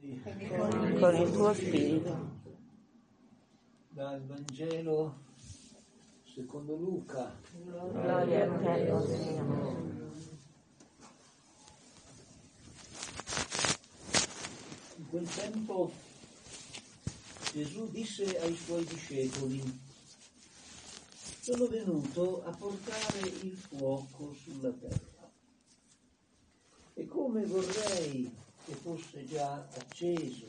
con il tuo spirito. Dal Vangelo secondo Luca. Gloria a te, o Signore. In quel tempo Gesù disse ai suoi discepoli: sono venuto a portare il fuoco sulla terra, e come vorrei che fosse già acceso.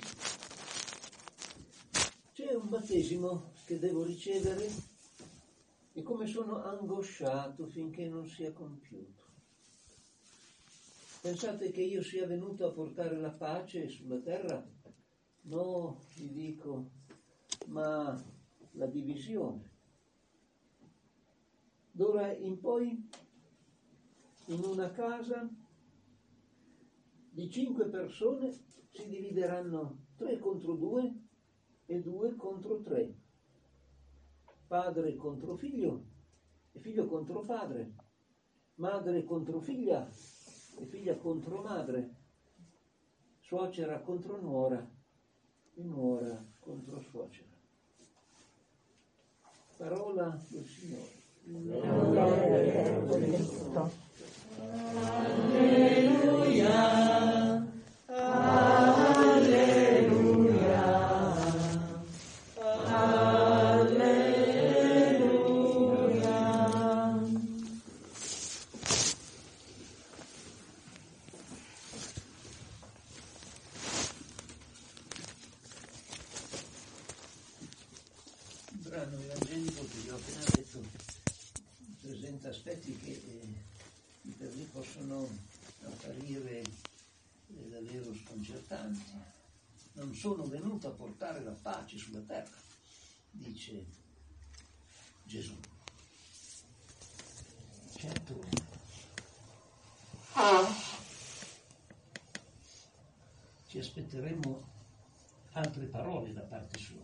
C'è un battesimo che devo ricevere, e come sono angosciato finché non sia compiuto. Pensate che io sia venuto a portare la pace sulla terra? No, vi dico, ma la divisione. D'ora in poi, in una casa di 5 persone si divideranno 3 contro 2 e 2 contro 3. Padre contro figlio e figlio contro padre. Madre contro figlia e figlia contro madre. Suocera contro nuora e nuora contro suocera. Parola del Signore. Gloria a Cristo. Alleluia, alleluia, alleluia. Il brano evangelico che vi ho appena detto presenta aspetti che per lì possono apparire davvero sconcertanti. Non sono venuto a portare la pace sulla terra, dice Gesù. Certo, ci aspetteremo altre parole da parte sua,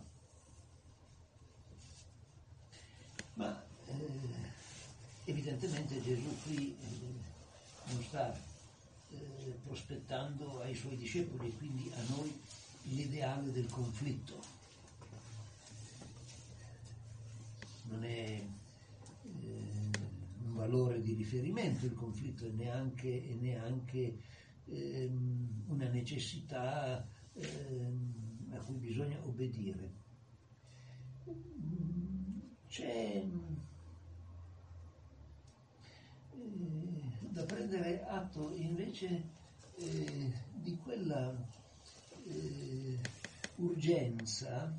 ma evidentemente Gesù qui non sta prospettando ai suoi discepoli e quindi a noi l'ideale del conflitto. Non è un valore di riferimento il conflitto, e neanche una necessità a cui bisogna obbedire. C'è da prendere atto invece di quella urgenza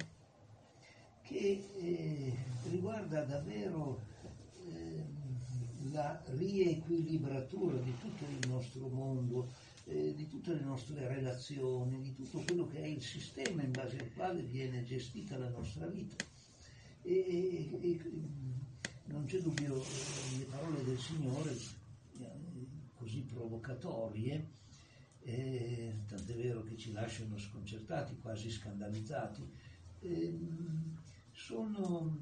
che riguarda davvero la riequilibratura di tutto il nostro mondo, di tutte le nostre relazioni, di tutto quello che è il sistema in base al quale viene gestita la nostra vita. E non c'è dubbio, le parole del Signore così provocatorie, tant'è vero che ci lasciano sconcertati, quasi scandalizzati, sono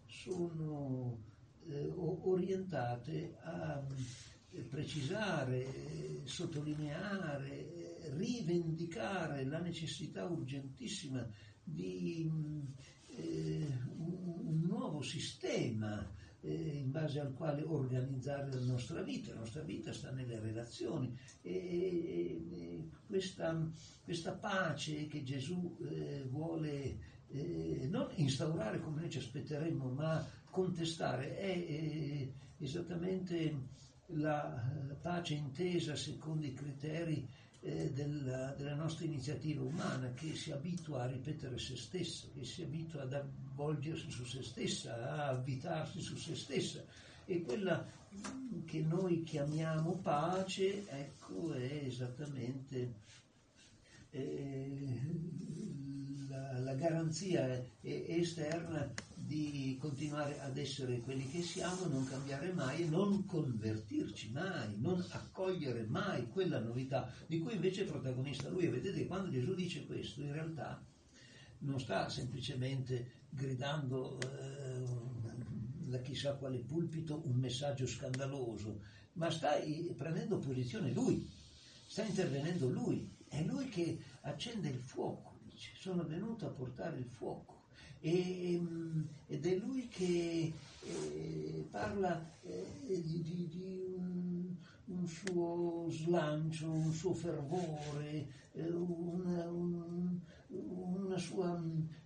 orientate a precisare, sottolineare, rivendicare la necessità urgentissima di un nuovo sistema in base al quale organizzare la nostra vita. La nostra vita sta nelle relazioni, e questa pace che Gesù vuole non instaurare come noi ci aspetteremmo, ma contestare, è esattamente la pace intesa secondo i criteri della nostra iniziativa umana, che si abitua a ripetere se stesso, che si abitua ad avvolgersi su se stessa, a avvitarsi su se stessa. E quella che noi chiamiamo pace, ecco, è esattamente la garanzia esterna di continuare ad essere quelli che siamo, non cambiare mai e non convertirci mai, non accogliere mai quella novità di cui invece è protagonista lui. E vedete che quando Gesù dice questo, in realtà non sta semplicemente gridando da chissà quale pulpito un messaggio scandaloso, ma sta prendendo posizione lui, sta intervenendo lui. È Lui che accende il fuoco, dice, sono venuto a portare il fuoco. Ed è Lui che parla di un suo slancio, un suo fervore, una sua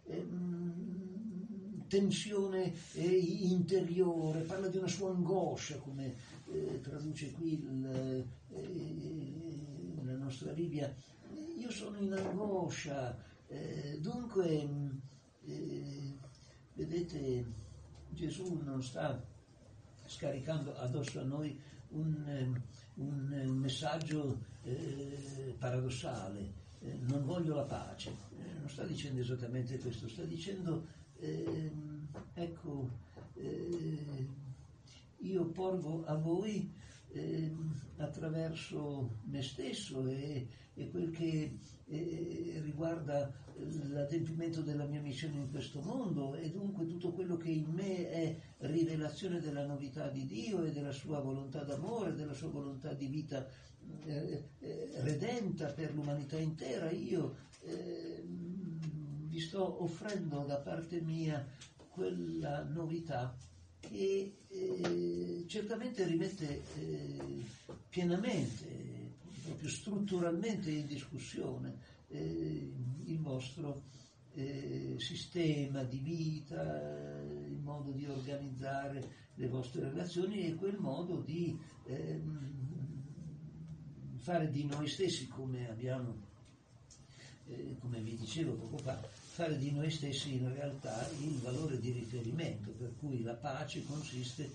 tensione interiore, parla di una sua angoscia, come traduce qui la nostra Bibbia. Io sono in angoscia, dunque vedete, Gesù non sta scaricando addosso a noi un messaggio paradossale, non voglio la pace, non sta dicendo esattamente questo, sta dicendo io porgo a voi attraverso me stesso e quel che riguarda l'adempimento della mia missione in questo mondo, e dunque tutto quello che in me è rivelazione della novità di Dio e della sua volontà d'amore, della sua volontà di vita redenta per l'umanità intera. Io vi sto offrendo da parte mia quella novità che certamente rimette pienamente, proprio strutturalmente in discussione il vostro sistema di vita, il modo di organizzare le vostre relazioni e quel modo di fare di noi stessi, come vi dicevo poco fa, fare di noi stessi in realtà il valore di riferimento, per cui la pace consiste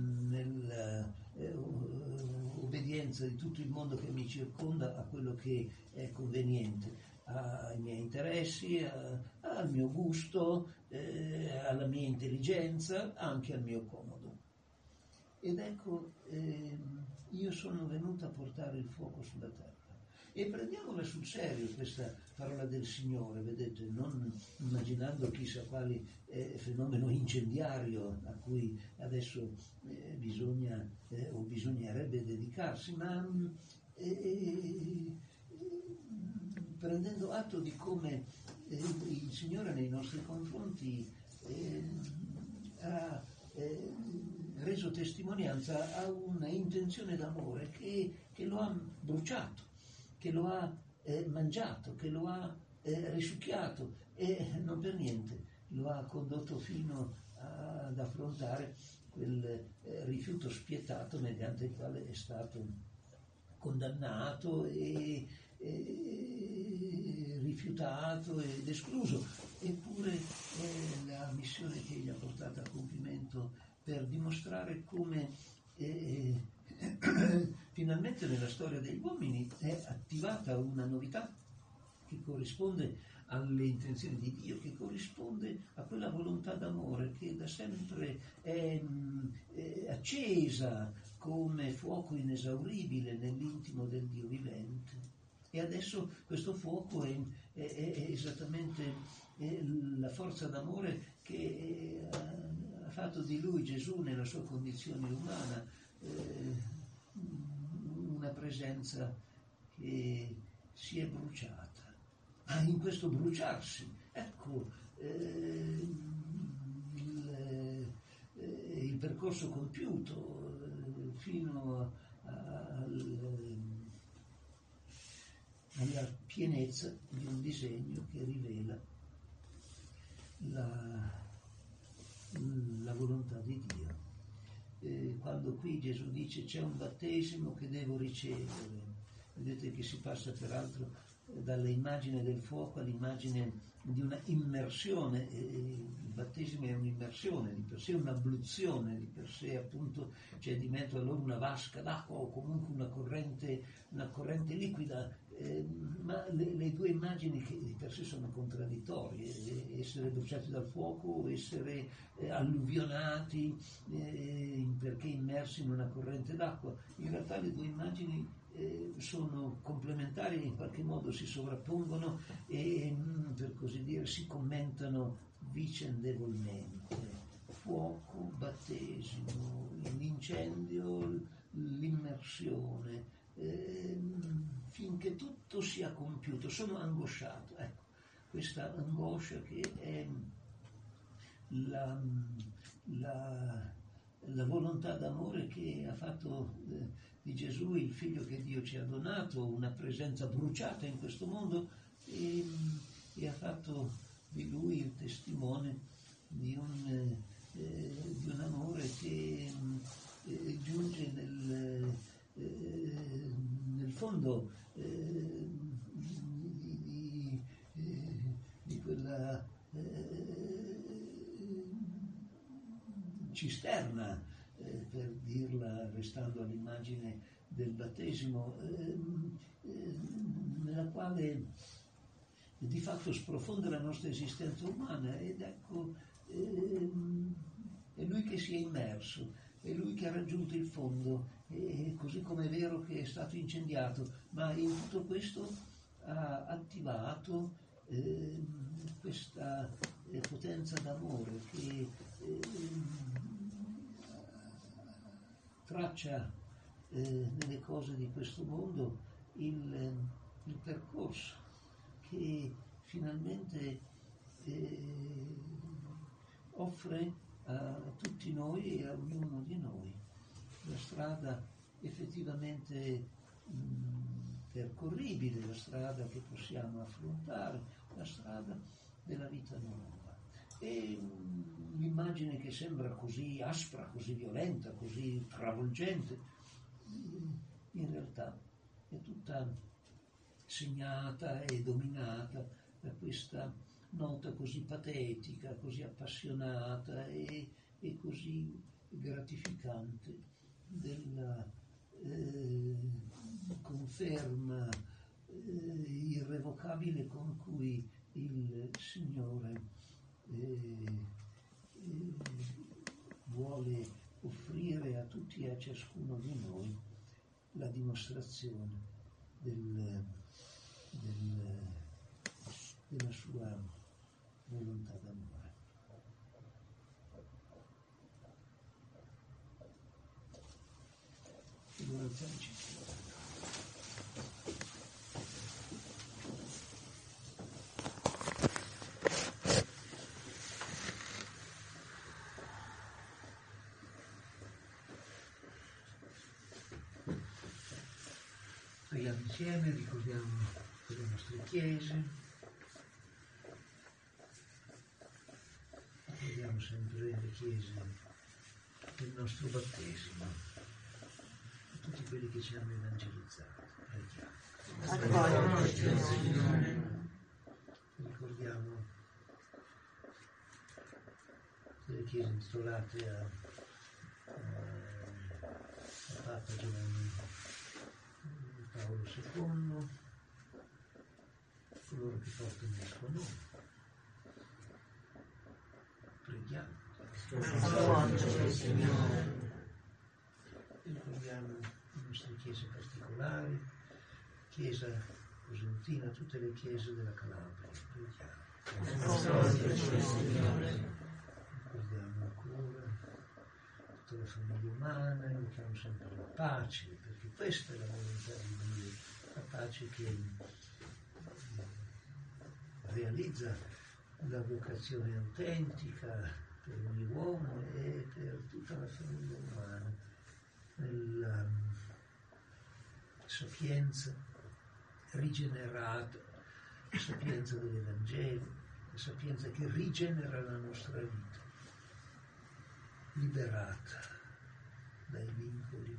nell'obbedienza di tutto il mondo che mi circonda a quello che è conveniente, ai miei interessi, al mio gusto, alla mia intelligenza, anche al mio comodo. Ed ecco, io sono venuto a portare il fuoco sulla terra. E prendiamola sul serio questa parola del Signore, vedete, non immaginando chissà quali fenomeno incendiario a cui adesso bisogna o bisognerebbe dedicarsi, ma prendendo atto di come il Signore nei nostri confronti ha reso testimonianza a una intenzione d'amore che lo ha bruciato, che lo ha mangiato, che lo ha risucchiato e non per niente lo ha condotto fino ad affrontare quel rifiuto spietato mediante il quale è stato condannato e rifiutato ed escluso. Eppure la missione che egli ha portato a compimento per dimostrare come finalmente nella storia degli uomini è attivata una novità che corrisponde alle intenzioni di Dio, che corrisponde a quella volontà d'amore che da sempre è accesa come fuoco inesauribile nell'intimo del Dio vivente. E adesso questo fuoco è esattamente la forza d'amore che ha fatto di lui, Gesù, nella sua condizione umana, una presenza che si è bruciata. Ma in questo bruciarsi, ecco, il percorso compiuto fino alla pienezza di un disegno che rivela la volontà di Dio. Quando qui Gesù dice c'è un battesimo che devo ricevere, vedete che si passa peraltro dall'immagine del fuoco all'immagine di una immersione. Il battesimo è un'immersione, di per sé un'abluzione, di per sé appunto c'è di mezzo allora una vasca d'acqua o comunque una corrente liquida, ma le due immagini che di per sé sono contraddittorie, essere bruciati dal fuoco, essere alluvionati perché immersi in una corrente d'acqua. In realtà le due immagini sono complementari, in qualche modo si sovrappongono e per così dire si commentano vicendevolmente. Fuoco, battesimo, l'incendio, l'immersione, finché tutto sia compiuto. Sono angosciato, ecco, questa angoscia che è la volontà d'amore che ha fatto di Gesù il figlio che Dio ci ha donato, una presenza bruciata in questo mondo, e ha fatto di lui il testimone di un amore che giunge nel fondo di quella cisterna, per dirla restando all'immagine del battesimo, nella quale di fatto sprofonda la nostra esistenza umana. Ed ecco, è lui che si è immerso, è lui che ha raggiunto il fondo, così come è vero che è stato incendiato, ma in tutto questo ha attivato questa potenza d'amore che traccia nelle cose di questo mondo il percorso che finalmente offre a tutti noi e a ognuno di noi la strada effettivamente percorribile, la strada che possiamo affrontare, la strada della vita nuova. E l'immagine che sembra così aspra, così violenta, così travolgente, in realtà è tutta segnata e dominata da questa nota così patetica, così appassionata e così gratificante della conferma irrevocabile con cui il Signore vuole offrire a tutti e a ciascuno di noi la dimostrazione della sua volontà d'amore. Allora alziamoci. Preghiamo insieme, ricordiamo le nostre chiese, ricordiamo sempre le chiese del nostro battesimo, tutti quelli che ci hanno evangelizzato. Preghiamo. Ricordiamo le chiese intitolate a Papa Giovanni Paolo II, coloro che portano il suo nome. Preghiamo. Ricordiamo le nostre chiese particolari, Chiesa Cosentina, tutte le chiese della Calabria. Preghiamo. Ricordiamo ancora tutta la famiglia umana, invochiamo sempre la pace, perché questa è la volontà di Dio, la pace che realizza la vocazione autentica per ogni uomo e per tutta la famiglia umana, nella sapienza rigenerata, la sapienza dell'Evangelo, la sapienza che rigenera la nostra vita, liberata dai vincoli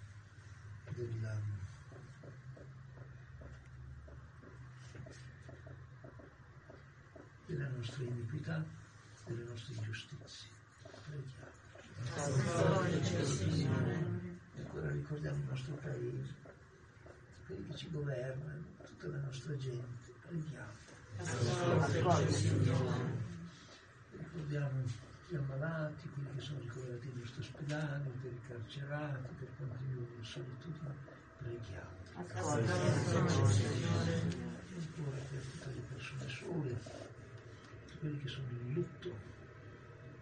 della nostra iniquità, delle nostre ingiustizie. Preghiamo. E ancora ricordiamo il nostro paese, quelli che ci governano, tutta la nostra gente. Preghiamo. Ricordiamo gli ammalati, quelli che sono ricoverati negli ospedali, per i carcerati, per quanti vivono in solitudine. Preghiamo. Ancora per tutte le persone sole, quelli che sono in lutto.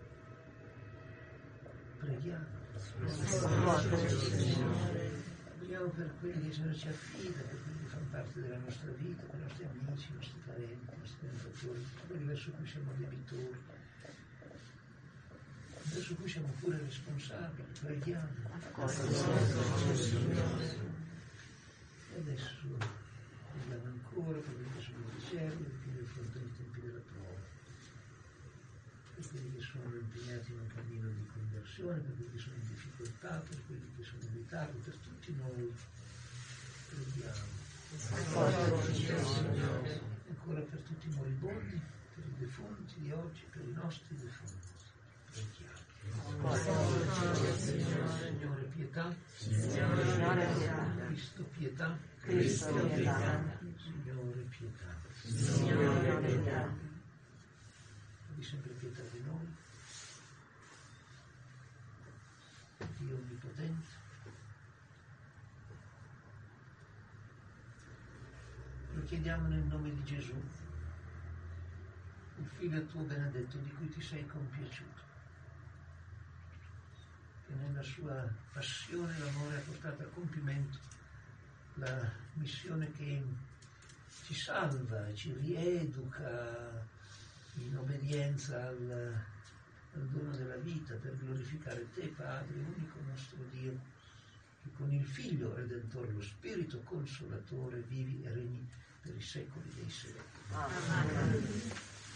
Preghiamo. preghiamo per quelli che ci affida, per quelli che fanno parte della nostra vita, per i nostri amici, i nostri parenti, i nostri benefattori, quelli verso cui siamo debitori, verso cui siamo pure responsabili. Preghiamo. E adesso preghiamo ancora per quelli che sono in cielo, per quelli che affrontano i tempi della prova, per quelli che sono impegnati in un cammino di conversione, per quelli che sono in difficoltà, per quelli che sono in ritardo, per tutti noi. Preghiamo. Ancora per tutti i moribondi, per i defunti di oggi, per i nostri defunti. Preghiamo. Signore pietà. Signore pietà. Cristo pietà. Cristo pietà. Signore pietà. Signore pietà. Abbi sempre pietà di noi. Dio onnipotente. Lo chiediamo nel nome di Gesù, il Figlio tuo benedetto di cui ti sei compiaciuto, che nella sua passione e l'amore ha portato a compimento la missione che ci salva e ci rieduca in obbedienza al dono della vita, per glorificare te, Padre, unico nostro Dio, che con il Figlio Redentore, lo Spirito Consolatore, vivi e regni per i secoli dei secoli. Amen.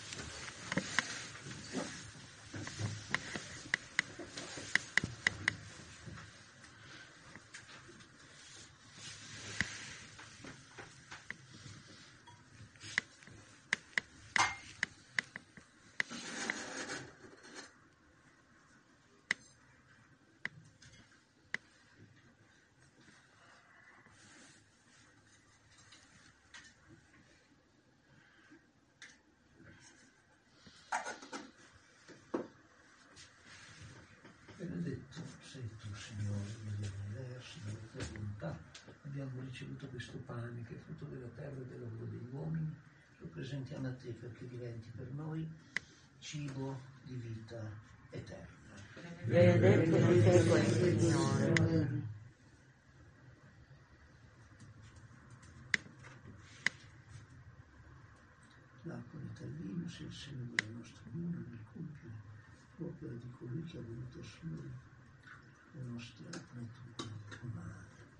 Benedetto sei tu, Signore, Dio dell'universo, nella tua volontà abbiamo ricevuto questo pane che è frutto della terra e del lavoro degli uomini, lo presentiamo a te perché diventi per noi cibo di vita eterna. Benedetto sei te, Signore. L'acqua di tal vino sia il segno della nostra unione nel compiere l'opera di colui che ha voluto assumere la nostra natura umana.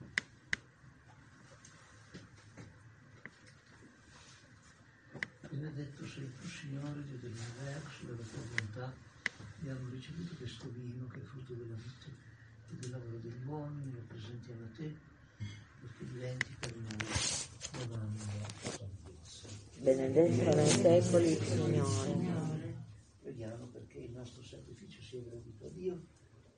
Benedetto sei tu, Signore, Dio dell'universo, della tua bontà abbiamo ricevuto questo vino che è frutto della vita e del lavoro degli uomini, lo presentiamo a te perché diventi per noi la domanda salvezza. Benedetto nei secoli, Signore. Preghiamo perché il nostro sacrificio sia gradito a Dio